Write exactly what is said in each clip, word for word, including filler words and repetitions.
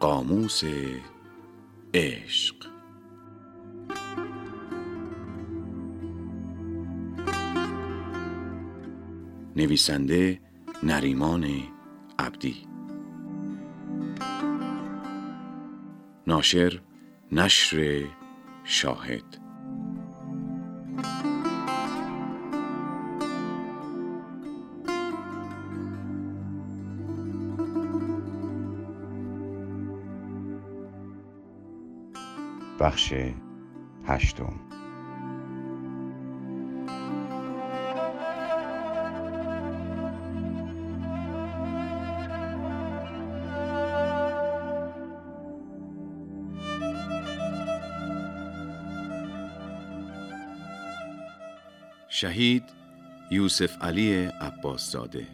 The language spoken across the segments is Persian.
قاموس عشق. نویسنده نریمان عبدی، ناشر نشر شاهد. بخش هشتم. شهید یوسف علی عباس زاده.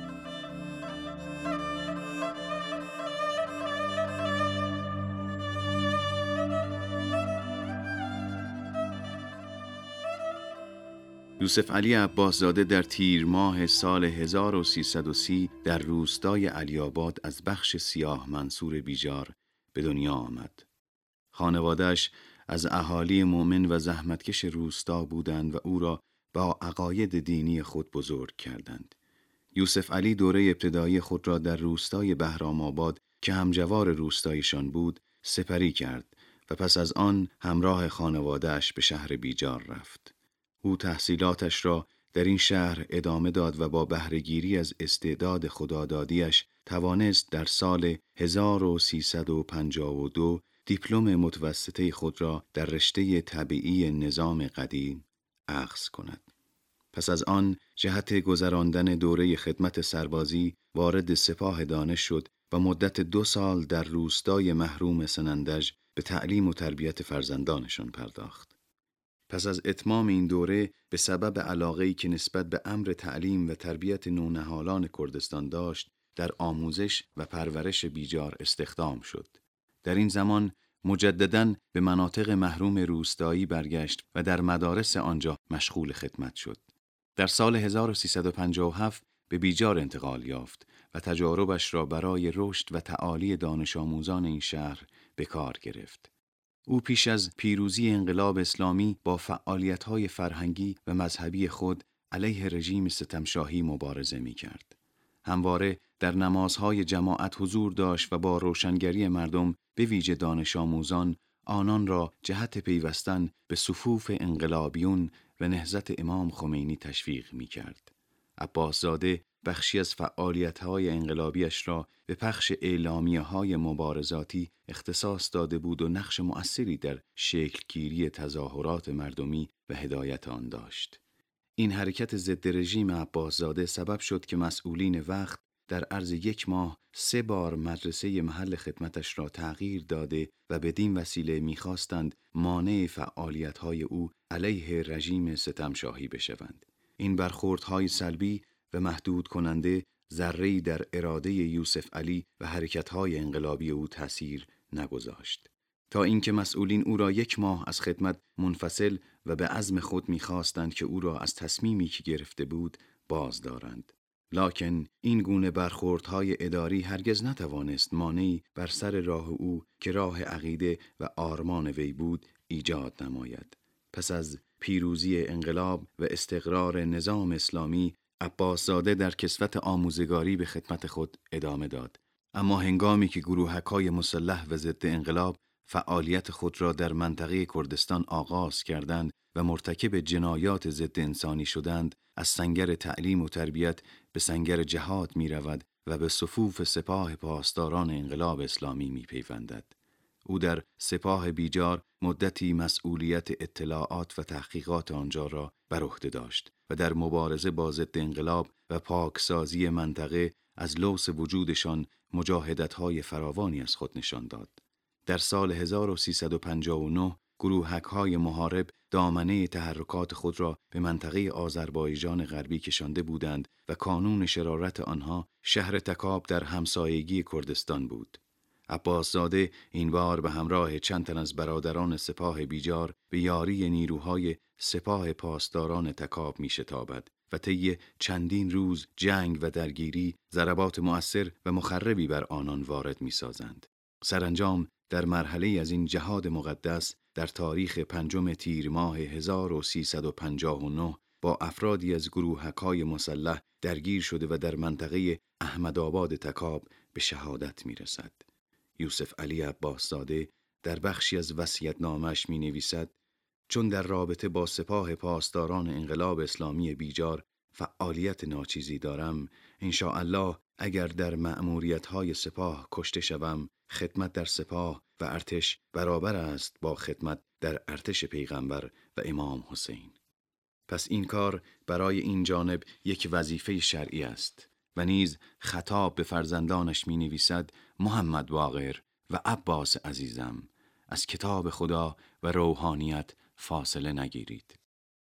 یوسف علی عباس زاده در تیر ماه سال هزار و سیصد و سی در روستای علی‌آباد از بخش سیاه منصور بیجار به دنیا آمد. خانواده‌اش از اهالی مؤمن و زحمتکش روستا بودند و او را با عقاید دینی خود بزرگ کردند. یوسف علی دوره ابتدایی خود را در روستای بهرام‌آباد که همجوار روستایشان بود سپری کرد و پس از آن همراه خانواده‌اش به شهر بیجار رفت. او تحصیلاتش را در این شهر ادامه داد و با بهره‌گیری از استعداد خدادادیش توانست در سال هزار و سیصد و پنجاه و دو دیپلم متوسطه خود را در رشته طبیعی نظام قدیم اخذ کند. پس از آن جهت گذراندن دوره خدمت سربازی وارد سپاه دانش شد و مدت دو سال در روستای محروم سنندج به تعلیم و تربیت فرزندانشان پرداخت. پس از اتمام این دوره به سبب علاقه‌ای که نسبت به امر تعلیم و تربیت نونهالان کردستان داشت در آموزش و پرورش بیجار استخدام شد. در این زمان مجدداً به مناطق محروم روستایی برگشت و در مدارس آنجا مشغول خدمت شد. در سال هزار و سیصد و پنجاه و هفت به بیجار انتقال یافت و تجاربش را برای رشد و تعالی دانش آموزان این شهر به کار گرفت. او پیش از پیروزی انقلاب اسلامی با فعالیت‌های فرهنگی و مذهبی خود علیه رژیم ستمشاهی مبارزه می‌کرد. همواره در نمازهای جماعت حضور داشت و با روشنگری مردم به ویژه دانش آموزان آنان را جهت پیوستن به صفوف انقلابیون و نهضت امام خمینی تشویق می‌کرد. عباس زاده بخشی از فعالیت‌های انقلابیش را به پخش اعلامیه‌های مبارزاتی اختصاص داده بود و نقش مؤثری در شکلگیری تظاهرات مردمی و هدایت آن داشت. این حرکت ضد رژیم عباس زاده سبب شد که مسئولین وقت در عرض یک ماه سه بار مدرسه محل خدمتش را تغییر داده و بدین وسیله می‌خواستند مانع فعالیت‌های او علیه رژیم ستمشاهی بشوند. این برخوردهای سلبی و محدود کننده ذره‌ای در اراده یوسف علی و حرکت‌های انقلابی او تأثیر نگذاشت، تا اینکه مسئولین او را یک ماه از خدمت منفصل و به عزم خود می‌خواستند که او را از تصمیمی که گرفته بود باز دارند. لکن این گونه برخوردهای اداری هرگز نتوانست مانعی بر سر راه او که راه عقیده و آرمان وی بود ایجاد نماید. پس از پیروزی انقلاب و استقرار نظام اسلامی عباس زاده در کسوت آموزگاری به خدمت خود ادامه داد. اما هنگامی که گروهک‌های مسلح و ضد انقلاب فعالیت خود را در منطقه کردستان آغاز کردند و مرتکب جنایات ضد انسانی شدند، از سنگر تعلیم و تربیت به سنگر جهاد می رود و به صفوف سپاه پاسداران انقلاب اسلامی می پیوندد. او در سپاه بیجار مدتی مسئولیت اطلاعات و تحقیقات آنجا را بر عهده داشت و در مبارزه با ضد انقلاب و پاکسازی منطقه از لوث وجودشان مجاهدت‌های فراوانی از خود نشان داد. در سال هزار و سیصد و پنجاه و نه گروهک‌های محارب دامنه تحرکات خود را به منطقه آذربایجان غربی کشانده بودند و کانون شرارت آنها شهر تکاب در همسایگی کردستان بود. عباس زاده این بار به همراه چند تن از برادران سپاه بیجار به یاری نیروهای سپاه پاسداران تکاب می شتابد و طی چندین روز جنگ و درگیری ضربات مؤثر و مخربی بر آنان وارد می سازند. سرانجام در مرحله از این جهاد مقدس در تاریخ پنجم تیر ماه هزار و سیصد و پنجاه و نه با افرادی از گروهک‌های مسلح درگیر شده و در منطقه احمدآباد تکاب به شهادت می‌رسد. یوسف علی عباس‌زاده در بخشی از وصیت‌نامه‌اش می‌نویسد: چون در رابطه با سپاه پاسداران انقلاب اسلامی بیجار فعالیت ناچیزی دارم، انشاءالله اگر در مأموریت‌های سپاه کشته شوم، خدمت در سپاه و ارتش برابر است با خدمت در ارتش پیغمبر و امام حسین. پس این کار برای این جانب یک وظیفه شرعی است. و نیز خطاب به فرزندانش می نویسد: محمد باقر و عباس عزیزم، از کتاب خدا و روحانیت فاصله نگیرید.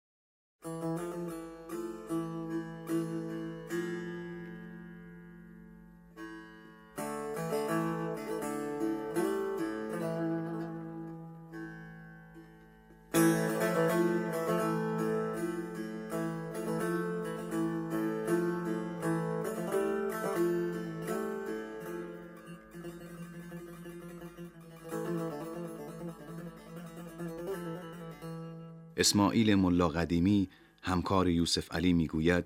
اسماعیل ملا قدیمی همکار یوسف علی میگوید: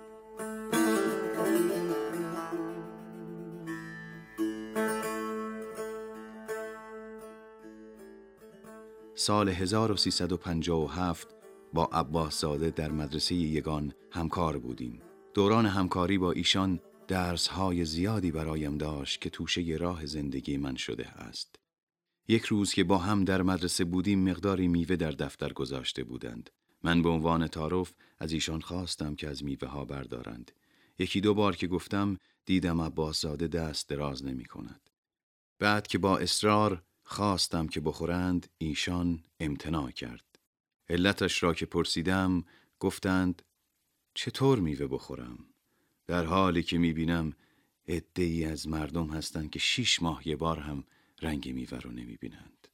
سال هزار و سیصد و پنجاه و هفت با عباس‌زاده در مدرسه یگان همکار بودیم. دوران همکاری با ایشان درس‌های زیادی برایم داشت که توشه راه زندگی من شده است. یک روز که با هم در مدرسه بودیم مقداری میوه در دفتر گذاشته بودند. من به عنوان تعارف از ایشان خواستم که از میوه ها بردارند. یکی دو بار که گفتم دیدم عباس‌زاده دست دراز نمی کند. بعد که با اصرار خواستم که بخورند ایشان امتناع کرد. علتش را که پرسیدم گفتند چطور میوه بخورم؟ در حالی که می بینم عده‌ای از مردم هستند که شش ماه یه بار هم رنگ میوه رو نمی بینند.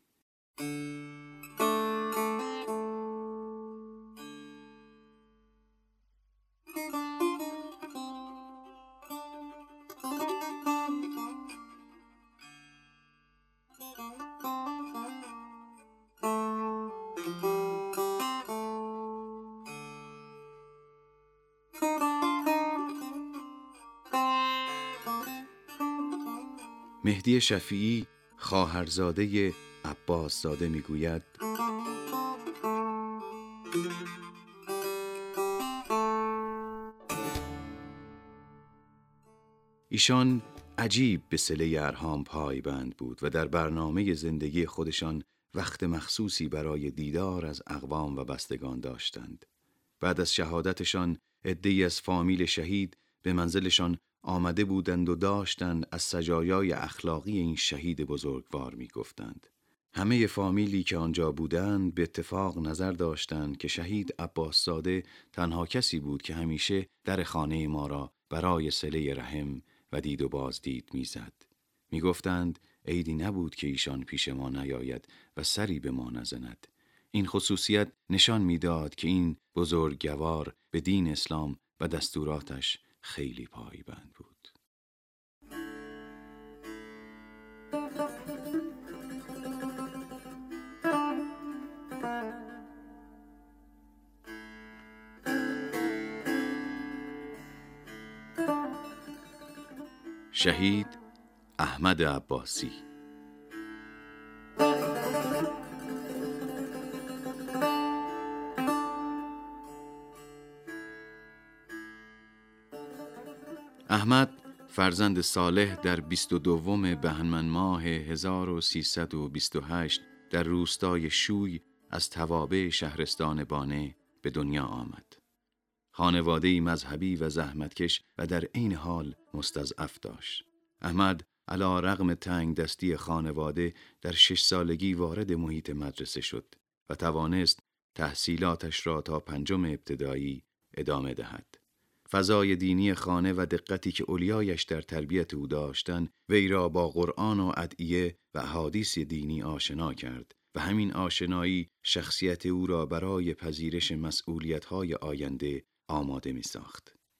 مهدی شفیعی خواهرزاده عباس‌زاده میگوید: ایشان عجیب به صله ارحام پایبند بود و در برنامه زندگی خودشان وقت مخصوصی برای دیدار از اقوام و بستگان داشتند. بعد از شهادتشان عده‌ای از فامیل شهید به منزلشان آمده بودند و داشتند از سجایای اخلاقی این شهید بزرگوار می گفتند. همه فامیلی که آنجا بودند به اتفاق نظر داشتند که شهید عباس‌زاده تنها کسی بود که همیشه در خانه ما را برای صله رحم و دید و بازدید می زد. می گفتند عیدی نبود که ایشان پیش ما نیاید و سری به ما نزند. این خصوصیت نشان می داد که این بزرگوار به دین اسلام و دستوراتش خیلی پایبند بود. شهید احمد عباسی. احمد فرزند صالح در بیست و دوم بهمن ماه هزار و سیصد و بیست و هشت در روستای شوی از توابع شهرستان بانه به دنیا آمد. خانواده‌ای مذهبی و زحمتکش و در عین حال مستضعف داشت. احمد علی رغم تنگ دستی خانواده در شش سالگی وارد محیط مدرسه شد و توانست تحصیلاتش را تا پنجم ابتدایی ادامه دهد. فضای دینی خانه و دقتی که اولیایش در تربیت او داشتند وی را با قرآن و ادعیه و احادیث دینی آشنا کرد و همین آشنایی شخصیت او را برای پذیرش مسئولیت‌های آینده آماده می ساخت.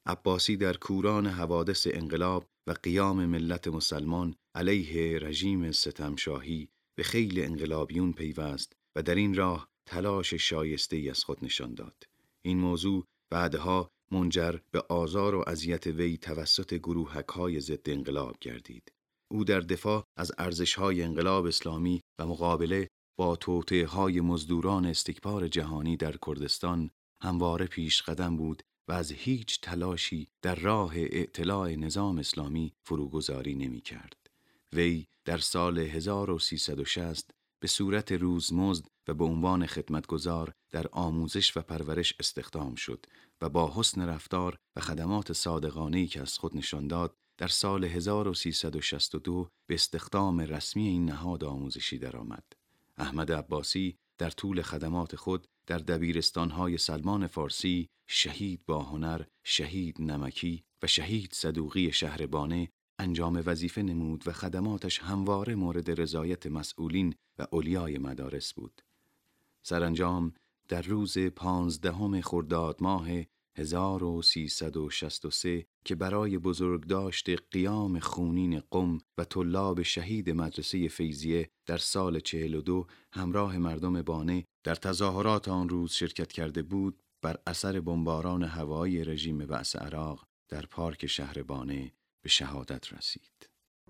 عباسی در کوران حوادث انقلاب و قیام ملت مسلمان علیه رژیم ستمشاهی به خیل انقلابیون پیوست و در این راه تلاش شایسته‌ای از خود نشان داد. این موضوع بعدها منجر به آزار و اذیت وی توسط گروهک‌های ضد انقلاب گردید. او در دفاع از ارزش‌های انقلاب اسلامی و مقابله با توطئه‌های مزدوران استکبار جهانی در کردستان همواره پیش قدم بود و از هیچ تلاشی در راه اعتلاع نظام اسلامی فروگذاری نمی کرد. وی در سال هزار و سیصد و شصت به صورت روزمزد و به عنوان خدمتگزار در آموزش و پرورش استخدام شد و با حسن رفتار و خدمات صادقانه‌ای که از خود نشان داد در سال هزار و سیصد و شصت و دو به استخدام رسمی این نهاد آموزشی درآمد. احمد عباسی در طول خدمات خود در دبیرستان‌های سلمان فارسی، شهید با هنر، شهید نمکی و شهید صدوقی شهر بانه انجام وظیفه نمود و خدماتش همواره مورد رضایت مسئولین و اولیای مدارس بود. سرانجام در روز پانزدهم خرداد ماه هزار و سیصد و شصت و سه که برای بزرگداشت قیام خونین قم و طلاب شهید مدرسه فیضیه در سال چهل و دو همراه مردم بانه در تظاهرات آن روز شرکت کرده بود، بر اثر بمباران هوایی رژیم بعث عراق در پارک شهر بانه به شهادت رسید.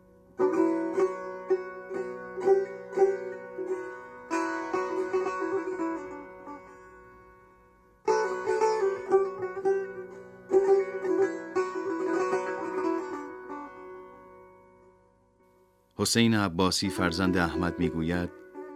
حسین عباسی فرزند احمد میگوید: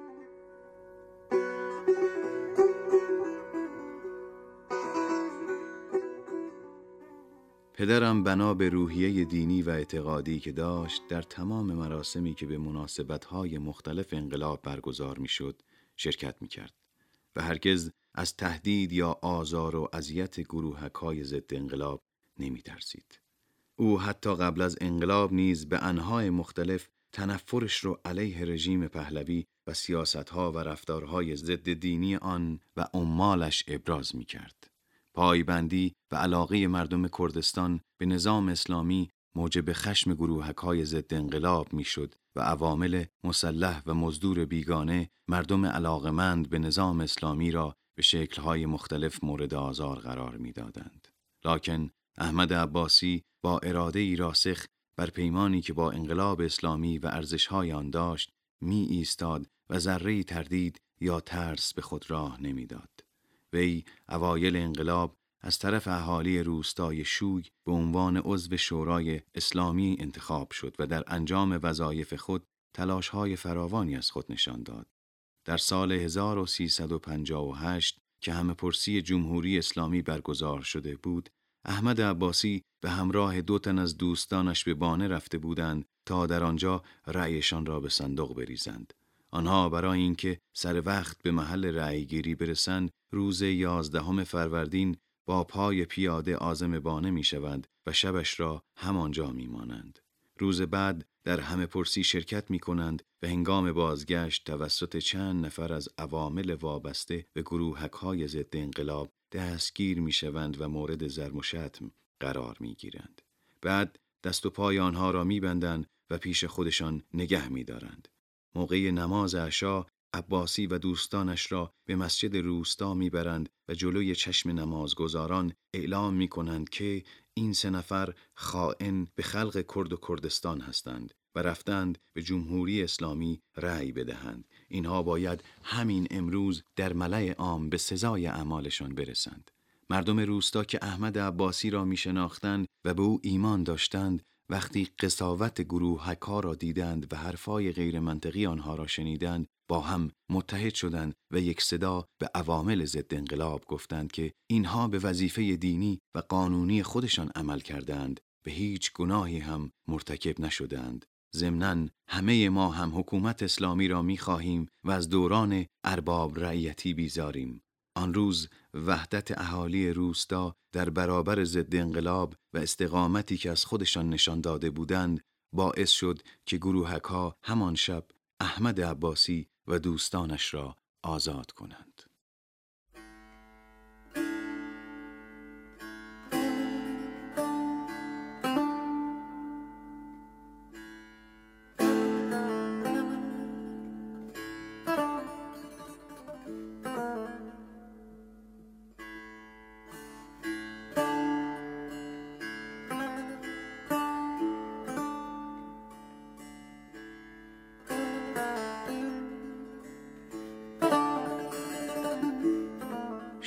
پدرم بنا به روحیه دینی و اعتقادی که داشت در تمام مراسمی که به مناسبت‌های مختلف انقلاب برگزار می‌شد شرکت می‌کرد و هرگز از تهدید یا آزار و اذیت گروهک‌های ضد انقلاب نمی‌ترسید. او حتی قبل از انقلاب نیز به انواع مختلف تنفرش رو علیه رژیم پهلوی و سیاست‌ها و رفتارهای ضد دینی آن و عمالش ابراز می‌کرد. پایبندی و علاقه مردم کردستان به نظام اسلامی موجب خشم گروهک‌های ضد انقلاب می‌شد و عوامل مسلح و مزدور بیگانه مردم علاقمند به نظام اسلامی را به شکل‌های مختلف مورد آزار قرار می‌دادند. لکن احمد عباسی با اراده‌ای راسخ بر پیمانی که با انقلاب اسلامی و ارزش‌های آن داشت می ایستاد و ذره‌ای تردید یا ترس به خود راه نمی‌داد. وی اوایل انقلاب از طرف اهالی روستای شوی به عنوان عضو شورای اسلامی انتخاب شد و در انجام وظایف خود تلاش‌های فراوانی از خود نشان داد. در سال هزار و سیصد و پنجاه و هشت که همه‌پرسی جمهوری اسلامی برگزار شده بود، احمد عباسی به همراه دو تن از دوستانش به بانه رفته بودند تا در آنجا رأیشان را به صندوق بریزند. آنها برای اینکه سر وقت به محل رأیگیری برسند، روز یازدهم فروردین با پای پیاده عازم بانه میشوند و شبش را همانجا میمانند. روز بعد در همه‌پرسی شرکت میکنند و هنگام بازگشت توسط چند نفر از عوامل وابسته به گروهک‌های ضد انقلاب دستگیر میشوند و مورد ضرب و شتم قرار میگیرند. بعد دست و پای آنها را میبندند و پیش خودشان نگه میدارند. موقع نماز عشا عباسی و دوستانش را به مسجد روستا میبرند و جلوی چشم نمازگزاران اعلام میکنند که این سه نفر خائن به خلق کرد و کردستان هستند و رفتند به جمهوری اسلامی رأی بدهند. اینها باید همین امروز در ملأ عام به سزای اعمالشان برسند. مردم روستا که احمد عباسی را میشناختند و به او ایمان داشتند، وقتی قساوت گروهک‌ها را دیدند و حرفای غیر منطقی آنها را شنیدند، با هم متحد شدند و یک صدا به عوامل ضد انقلاب گفتند که اینها به وظیفه دینی و قانونی خودشان عمل کردند، به هیچ گناهی هم مرتکب نشدند. ضمناً همه ما هم حکومت اسلامی را می‌خواهیم و از دوران ارباب رعیتی بیزاریم. آن روز وحدت اهالی روستا در برابر ضد انقلاب و استقامتی که از خودشان نشان داده بودند باعث شد که گروهک‌ها همان شب احمد عباسی و دوستانش را آزاد کنند.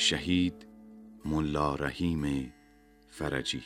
شهید ملا رحیم فرجی.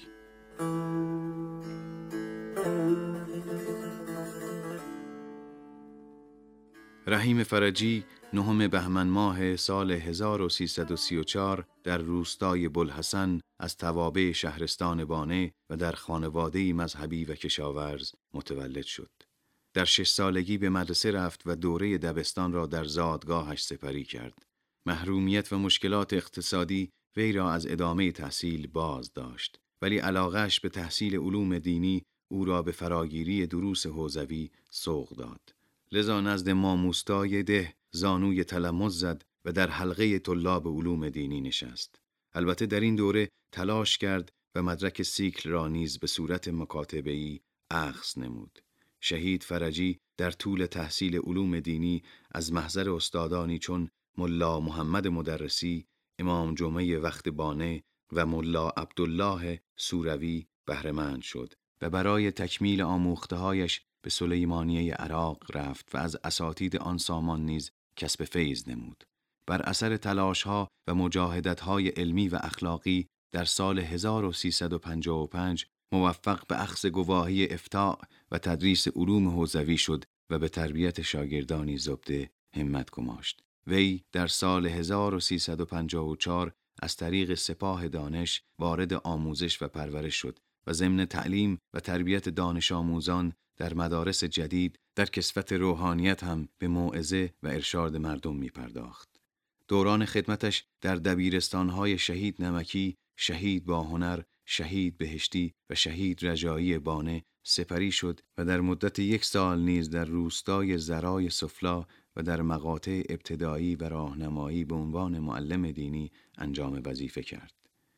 رحیم فرجی نهم بهمن ماه سال هزار و سیصد و سی و چهار در روستای بوالحسن از توابع شهرستان بانه و در خانواده‌ای مذهبی و کشاورز متولد شد. در شش سالگی به مدرسه رفت و دوره دبستان را در زادگاهش سپری کرد. محرومیت و مشکلات اقتصادی وی را از ادامه تحصیل باز داشت، ولی علاقه‌اش به تحصیل علوم دینی او را به فراگیری دروس حوزوی سوق داد. لذا نزد ماموستای ده زانوی تلمذ زد و در حلقه طلاب علوم دینی نشست. البته در این دوره تلاش کرد و مدرک سیکل را نیز به صورت مکاتبه‌ای اخذ نمود. شهید فرجی در طول تحصیل علوم دینی از محضر استادانی چون ملا محمد مدرسی، امام جمعه وقت بانه و ملا عبدالله سوروی بهره‌مند شد و برای تکمیل آموخته‌هایش به سلیمانیه عراق رفت و از اساتید آن سامان نیز کسب فیض نمود. بر اثر تلاش‌ها و مجاهدت‌های علمی و اخلاقی در سال هزار و سیصد و پنجاه و پنج موفق به اخذ گواهی افتاء و تدریس علوم حوزوی شد و به تربیت شاگردانی زبده همت گماشت. وی در سال هزار و سیصد و پنجاه و چهار از طریق سپاه دانش وارد آموزش و پرورش شد و ضمن تعلیم و تربیت دانش آموزان در مدارس جدید در کسوت روحانیت هم به موعظه و ارشاد مردم می پرداخت. دوران خدمتش در دبیرستان‌های شهید نمکی، شهید با هنر، شهید بهشتی و شهید رجایی بانه سپری شد و در مدت یک سال نیز در روستای زرای سفلا و در مقاطع ابتدایی و راهنمایی به عنوان معلم دینی انجام وظیفه کرد.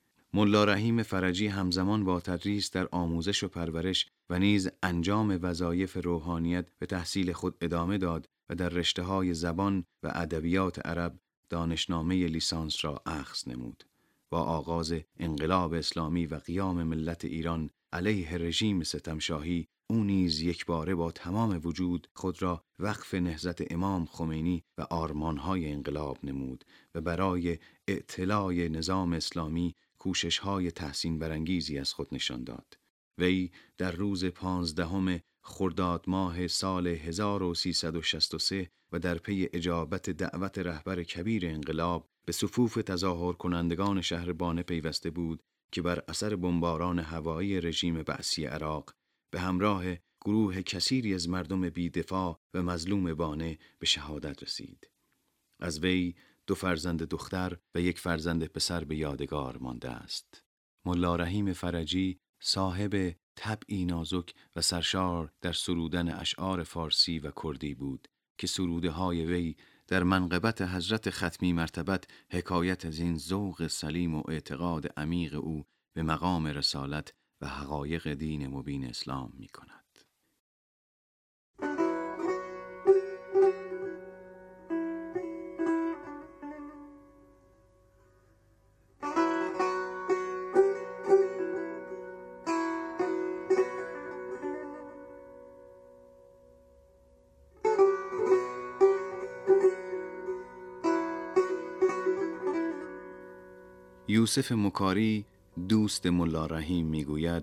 ملا رحیم فرجی همزمان با تدریس در آموزش و پرورش و نیز انجام وظایف روحانیت به تحصیل خود ادامه داد و در رشته‌های زبان و ادبیات عرب دانشنامه لیسانس را اخذ نمود. با آغاز انقلاب اسلامی و قیام ملت ایران علیه رژیم ستمشاهی، او نیز یکباره با تمام وجود خود را وقف نهضت امام خمینی و آرمانهای انقلاب نمود و برای اعتلاع نظام اسلامی کوشش‌های تحسین برانگیزی از خود نشان داد. وی در روز پانزدهم خرداد ماه سال هزار و سیصد و شصت و سه و در پی اجابت دعوت رهبر کبیر انقلاب به صفوف تظاهر کنندگان شهر بانه پیوسته بود که بر اثر بمباران هوایی رژیم بعثی عراق به همراه گروه کثیری از مردم بی‌دفاع و مظلوم بانه به شهادت رسید. از وی دو فرزند دختر و یک فرزند پسر به یادگار مانده است. ملا رحیم فرجی صاحب طبعی نازک و سرشار در سرودن اشعار فارسی و کردی بود که سروده های وی در منقبت حضرت ختمی مرتبت حکایت از این ذوق سلیم و اعتقاد عمیق او به مقام رسالت و حقایق دین مبین اسلام می کند. یوسف مکاری دوست ملا رحیم میگوید: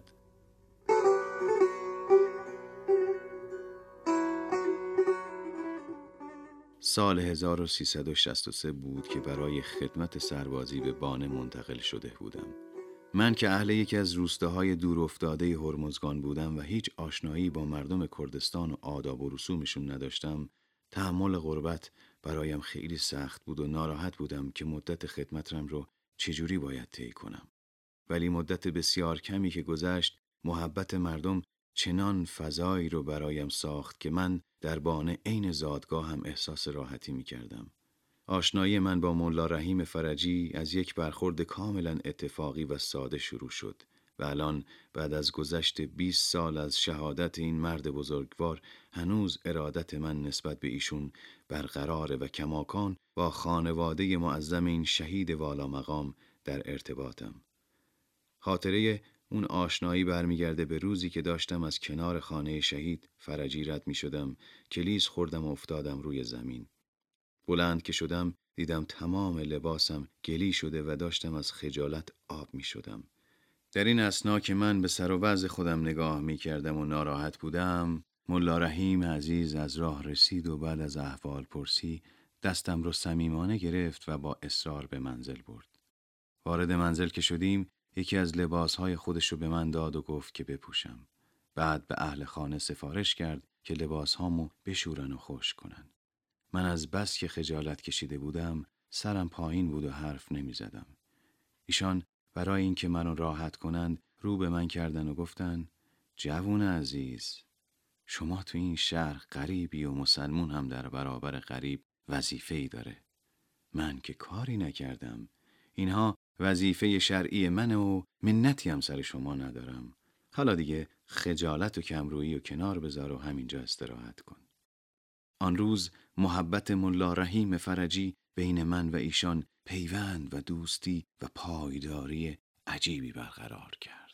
سال هزار و سیصد و شصت و سه بود که برای خدمت سربازی به بانه منتقل شده بودم. من که اهل یکی از روستاهای دور افتاده هرمزگان بودم و هیچ آشنایی با مردم کردستان و آداب و رسومشون نداشتم، تحمل غربت برایم خیلی سخت بود و ناراحت بودم که مدت خدمتم رو چجوری باید طی کنم. ولی مدت بسیار کمی که گذشت، محبت مردم چنان فضایی رو برایم ساخت که من در بانه عین زادگاه هم احساس راحتی می کردم. آشنایی من با ملا رحیم فرجی از یک برخورد کاملا اتفاقی و ساده شروع شد و الان بعد از گذشت بیست سال از شهادت این مرد بزرگوار هنوز ارادت من نسبت به ایشون برقراره و کماکان با خانواده معظم این شهید والا مقام در ارتباطم. خاطره اون آشنایی برمیگرده به روزی که داشتم از کنار خانه شهید فرجی رد می شدم که لیز خوردم و افتادم روی زمین. بلند که شدم دیدم تمام لباسم گلی شده و داشتم از خجالت آب می شدم. در این اثنا که من به سر و وضع خودم نگاه می کردم و ناراحت بودم، ملا رحیم عزیز از راه رسید و بعد از احوال پرسی دستم رو صمیمانه گرفت و با اصرار به منزل برد. وارد منزل که شدیم یکی از لباسهای خودش رو به من داد و گفت که بپوشم. بعد به اهل خانه سفارش کرد که لباسهامو بشورن و خشک کنن. من از بس که خجالت کشیده بودم سرم پایین بود و حرف نمی زدم. ایشان برای اینکه منو راحت کنند رو به من کردن و گفتن جوون عزیز، شما تو این شهر غریبی و مسلمون هم در برابر غریب وظیفه‌ای داره. من که کاری نکردم. اینها وظیفه شرعی منه و منتی هم سر شما ندارم. حالا دیگه خجالت و کمرویی و کنار بذار و همینجا استراحت کن. آن روز محبت ملا رحیم فرجی بین من و ایشان پیوند و دوستی و پایداری عجیبی برقرار کرد.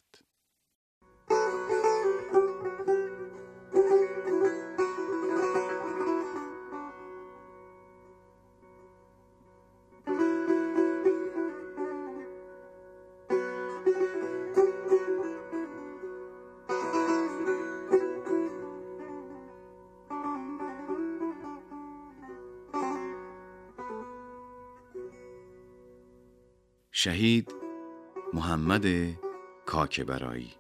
شهید محمد کاکبرایی.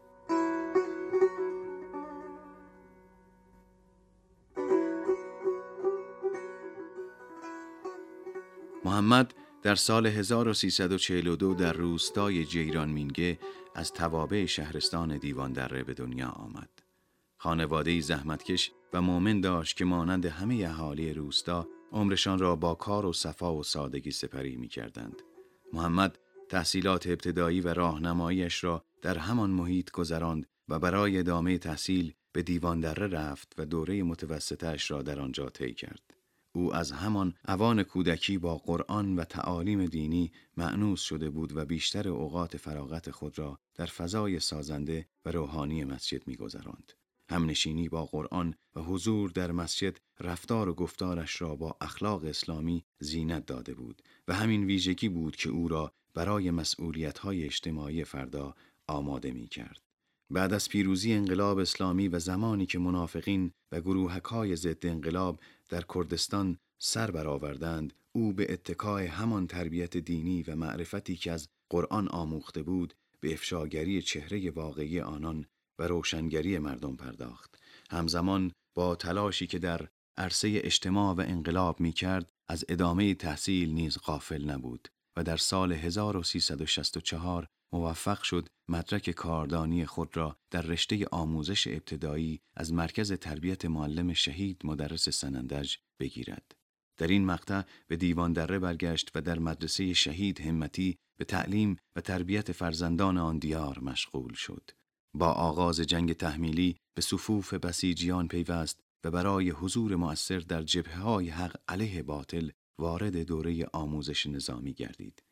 محمد در سال هزار و سیصد و چهل و دو در روستای جیران مینگه از توابع شهرستان دیوان دره به دنیا آمد. خانواده‌ای زحمتکش و مؤمن داشت که مانند همه اهالی روستا عمرشان را با کار و صفا و سادگی سپری می‌کردند. محمد تحصیلات ابتدایی و راهنماییش را در همان محیط گذراند و برای ادامه تحصیل به دیوان دره رفت و دوره متوسطه‌اش را در آنجا طی کرد. او از همان اوان کودکی با قرآن و تعالیم دینی مأنوس شده بود و بیشتر اوقات فراغت خود را در فضای سازنده و روحانی مسجد می‌گذراند. همنشینی با قرآن و حضور در مسجد رفتار و گفتارش را با اخلاق اسلامی زینت داده بود و همین ویژگی بود که او را برای مسئولیت‌های اجتماعی فردا آماده می‌کرد. بعد از پیروزی انقلاب اسلامی و زمانی که منافقین و گروهک‌های ضد انقلاب در کردستان سر برآوردند، او به اتکای همان تربیت دینی و معرفتی که از قرآن آموخته بود، به افشاگری چهره واقعی آنان و روشنگری مردم پرداخت. همزمان با تلاشی که در عرصه اجتماع و انقلاب می‌کرد، از ادامه تحصیل نیز غافل نبود و در سال هزار و سیصد و شصت و چهار موفق شد مدرک کاردانی خود را در رشته آموزش ابتدایی از مرکز تربیت معلم شهید مدرس سنندج بگیرد. در این مقطع به دیوان دره برگشت و در مدرسه شهید همتی به تعلیم و تربیت فرزندان آن دیار مشغول شد. با آغاز جنگ تحمیلی به صفوف بسیجیان پیوست و برای حضور مؤثر در جبهه‌های حق علیه باطل وارد دوره آموزش نظامی گردید.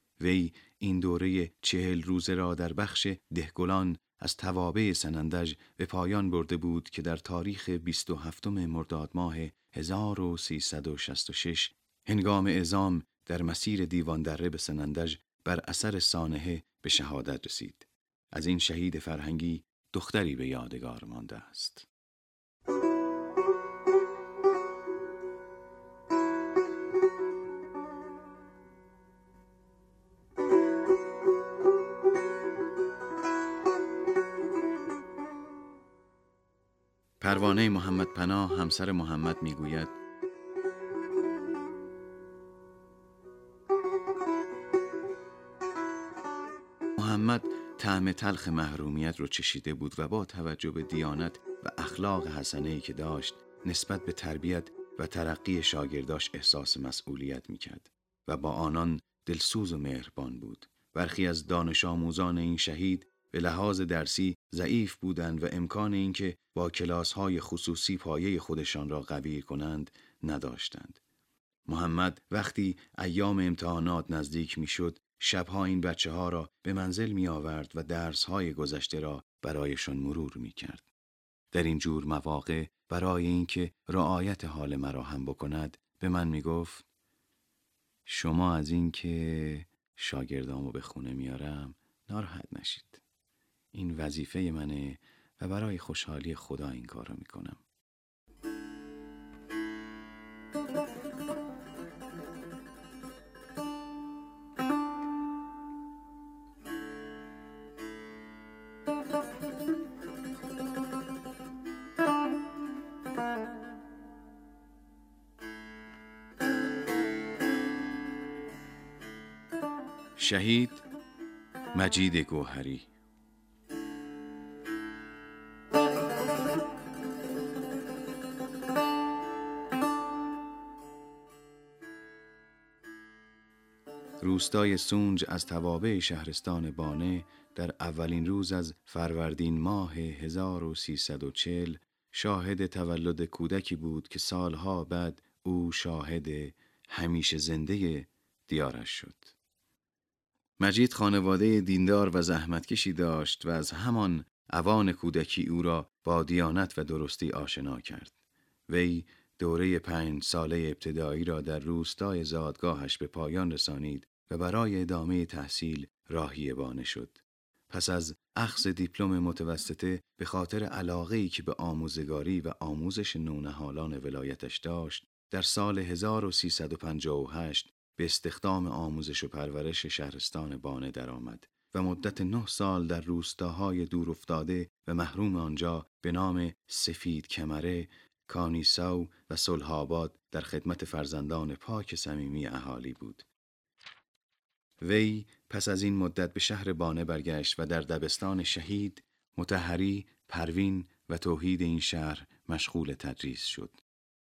وی این دوره چهل روزه را در بخش دهگلان از توابع سنندج به پایان برده بود که در تاریخ بیست و هفتم مرداد ماه هزار و سیصد و شصت و شش هنگام اعزام در مسیر دیوان دره به سنندج بر اثر سانحه به شهادت رسید. از این شهید فرهنگی دختری به یادگار مانده است. پروانه محمد پناه همسر محمد میگوید محمد طعم تلخ محرومیت رو چشیده بود و با توجه به دیانت و اخلاق حسنه‌ای که داشت نسبت به تربیت و ترقی شاگرداش احساس مسئولیت میکرد و با آنان دلسوز و مهربان بود. برخی از دانش آموزان این شهید به لحاظ درسی ضعیف بودند و امکان اینکه با کلاس‌های خصوصی پایه خودشان را قوی کنند نداشتند. محمد وقتی ایام امتحانات نزدیک میشد، شبها این بچه‌ها را به منزل می آورد و درس‌های گذشته را برایشان مرور می کرد. در این جور مواقع برای اینکه رعایت حال مرا هم بکند به من می گفت شما از این که شاگردامو به خونه میارم ناراحت نشید. این وظیفه منه و برای خوشحالی خدا این کار رو میکنم. شهید مجید گوهری. روستای سونج از توابع شهرستان بانه در اولین روز از فروردین ماه هزار و سیصد و چهل شاهد تولد کودکی بود که سالها بعد او شاهد همیشه زنده دیارش شد. مجید خانواده دیندار و زحمتکشی داشت و از همان اوان کودکی او را با دیانت و درستی آشنا کرد. وی دوره پنج ساله ابتدایی را در روستای زادگاهش به پایان رسانید و برای ادامه تحصیل راهی بانه شد. پس از اخذ دیپلم متوسطه به خاطر علاقه‌ای که به آموزگاری و آموزش نونهالان ولایتش داشت، در سال هزار و سیصد و پنجاه و هشت به استخدام آموزش و پرورش شهرستان بانه درآمد و مدت نه سال در روستاهای دور افتاده و محروم آنجا به نام سفید کمره، کانیساو و صلح‌آباد در خدمت فرزندان پاک صمیمی اهالی بود. وی پس از این مدت به شهر بانه برگشت و در دبستان شهید، مطهری، پروین و توحید این شهر مشغول تدریس شد.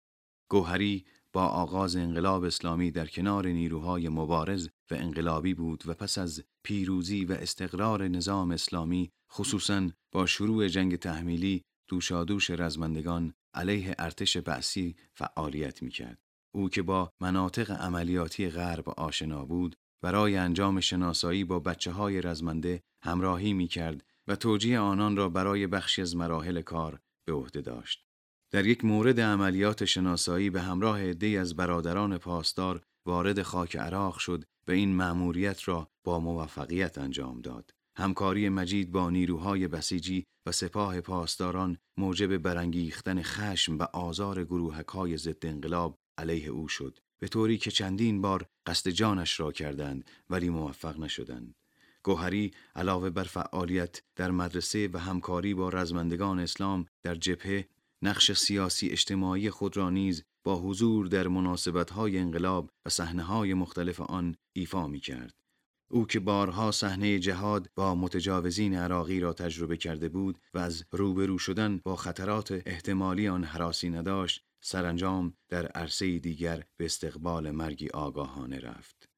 گوهری با آغاز انقلاب اسلامی در کنار نیروهای مبارز و انقلابی بود و پس از پیروزی و استقرار نظام اسلامی، خصوصاً با شروع جنگ تحمیلی، دوشادوش رزمندگان علیه ارتش بعثی فعالیت می‌کرد. او که با مناطق عملیاتی غرب آشنا بود، برای انجام شناسایی با بچه‌های رزمنده همراهی می‌کرد و توجیه آنان را برای بخشی از مراحل کار به عهده داشت. در یک مورد عملیات شناسایی به همراه عده‌ای از برادران پاسدار وارد خاک عراق شد و این مأموریت را با موفقیت انجام داد. همکاری مجید با نیروهای بسیجی و سپاه پاسداران موجب برانگیختن خشم و آزار گروهک‌های ضد انقلاب علیه او شد، به طوری که چندین بار قصد جانش را کردند ولی موفق نشدند. گوهری علاوه بر فعالیت در مدرسه و همکاری با رزمندگان اسلام در جبهه، نقش سیاسی اجتماعی خود را نیز با حضور در مناسبت‌های انقلاب و صحنه‌های مختلف آن ایفا می‌کرد. او که بارها صحنه جهاد با متجاوزین عراقی را تجربه کرده بود و از روبرو شدن با خطرات احتمالی آن هراسی نداشت، سرانجام در عرصه دیگر به استقبال مرگی آگاهانه رفت.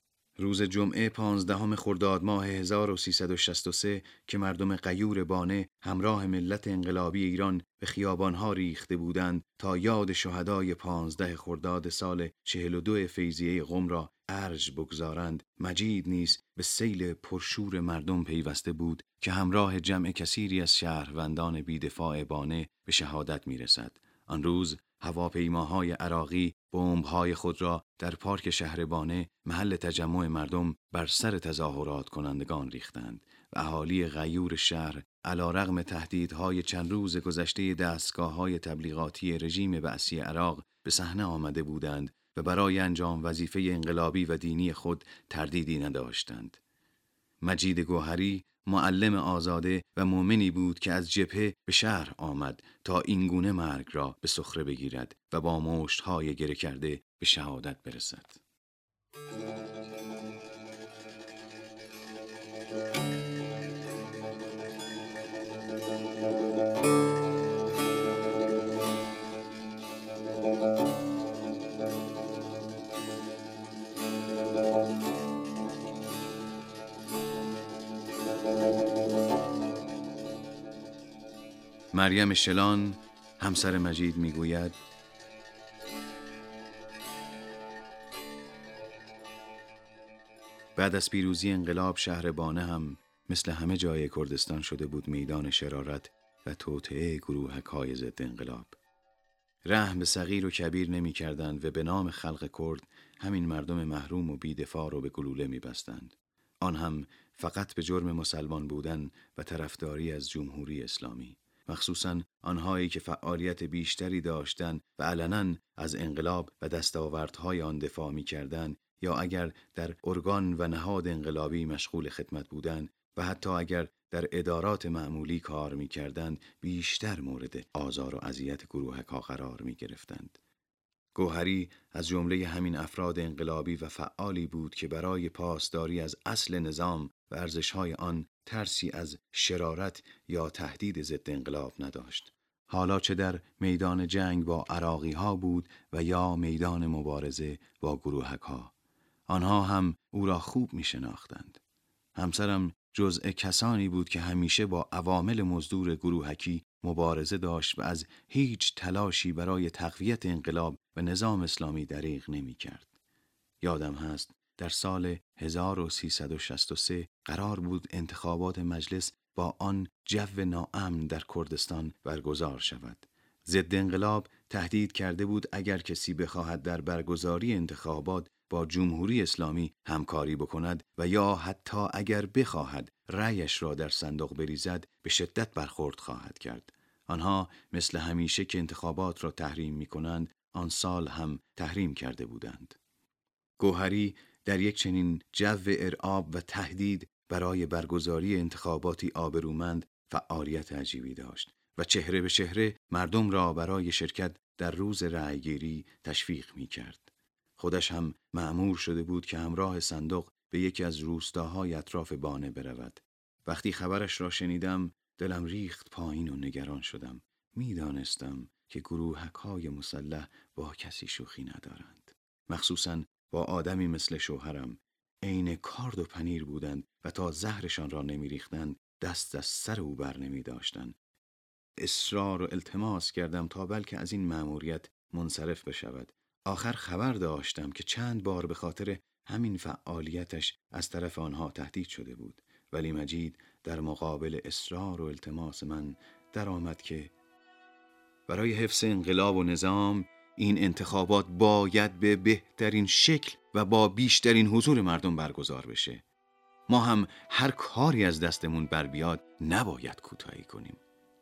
روز جمعه پانزدهم خرداد ماه هزار و سیصد و شصت و سه که مردم غیور بانه همراه ملت انقلابی ایران به خیابانها ریخته بودند تا یاد شهدای پانزده خرداد سال چهل و دو فیضیه قم را ارج بگذارند، مجید نیز به سیل پرشور مردم پیوسته بود که همراه جمع کثیری از شهروندان بی‌دفاع بانه به شهادت می‌رسد. آن روز هواپیماهای عراقی بمب‌های خود را در پارک شهر بانه، محل تجمع مردم، بر سر تظاهرات کنندگان ریختند و اهالی غیور شهر علیرغم تهدیدهای چند روز گذشته دستگاه‌های تبلیغاتی رژیم بعثی عراق به صحنه آمده بودند و برای انجام وظیفه انقلابی و دینی خود تردیدی نداشتند. مجید گوهری معلم آزاده و مؤمنی بود که از جبهه به شهر آمد تا اینگونه مرگ را به سخره بگیرد و با مشت‌های گره کرده به شهادت برسد. مریم شلان همسر مجید میگوید: بعد از پیروزی انقلاب شهر بانه هم مثل همه جای کردستان شده بود میدان شرارت و توطئه گروهک‌های ضد انقلاب. رحم به صغیر و کبیر نمی کردند و به نام خلق کرد همین مردم محروم و بی‌دفاع رو به گلوله می بستند. آن هم فقط به جرم مسلمان بودن و طرفداری از جمهوری اسلامی، مخصوصاً آنهایی که فعالیت بیشتری داشتند و علناً از انقلاب و دستاوردهای آن دفاع می‌کردند، یا اگر در ارگان و نهاد انقلابی مشغول خدمت بودند و حتی اگر در ادارات معمولی کار می‌کردند، بیشتر مورد آزار و اذیت گروهک‌ها قرار می‌گرفتند. گوهری از جمله همین افراد انقلابی و فعالی بود که برای پاسداری از اصل نظام و ارزش‌های آن ترسی از شرارت یا تهدید ضد انقلاب نداشت. حالا چه در میدان جنگ با عراقی‌ها بود و یا میدان مبارزه با گروهک‌ها، آنها هم او را خوب می‌شناختند. همسرم جزء کسانی بود که همیشه با عوامل مزدور گروهکی مبارزه داشت و از هیچ تلاشی برای تقویت انقلاب و نظام اسلامی دریغ نمی کرد. یادم هست در سال هزار و سیصد و شصت و سه قرار بود انتخابات مجلس با آن جو ناامن در کردستان برگزار شود. ضد انقلاب تهدید کرده بود اگر کسی بخواهد در برگزاری انتخابات با جمهوری اسلامی همکاری بکند و یا حتی اگر بخواهد رأیش را در صندوق بریزد، به شدت برخورد خواهد کرد. آنها مثل همیشه که انتخابات را تحریم می کنند، آن سال هم تحریم کرده بودند. گوهری در یک چنین جو ارعاب و تهدید برای برگزاری انتخاباتی آبرومند فعالیت عجیبی داشت و چهره به چهره مردم را برای شرکت در روز رأیگیری تشویق می کرد. خودش هم مأمور شده بود که همراه صندوق به یکی از روستاهای اطراف بانه برود. وقتی خبرش را شنیدم دلم ریخت پایین و نگران شدم. می دانستم که گروهک‌های مسلح با کسی شوخی ندارند، مخصوصاً با آدمی مثل شوهرم. عین کارد و پنیر بودند و تا زهرشان را نمی ریختند دست از سر او بر نمی داشتند. اصرار و التماس کردم تا بلکه از این مأموریت منصرف بشود. آخر خبر داشتم که چند بار به خاطر همین فعالیتش از طرف آنها تهدید شده بود، ولی مجید در مقابل اصرار و التماس من درآمد که برای حفظ انقلاب و نظام این انتخابات باید به بهترین شکل و با بیشترین حضور مردم برگزار بشه. ما هم هر کاری از دستمون بر بیاد نباید کوتاهی کنیم.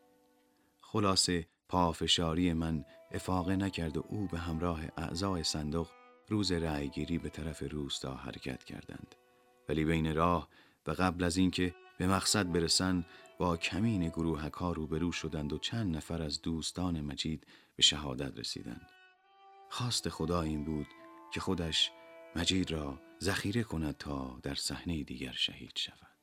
خلاصه پافشاری من افاقه نکرد و او به همراه اعضای صندوق روز رأیگیری به طرف روستا حرکت کردند. ولی بین راه و قبل از اینکه به مقصد برسند با کمین گروهک‌ها روبرو شدند و چند نفر از دوستان مجید به شهادت رسیدند. خواست خدا این بود که خودش مجید را ذخیره کند تا در صحنه دیگر شهید شود.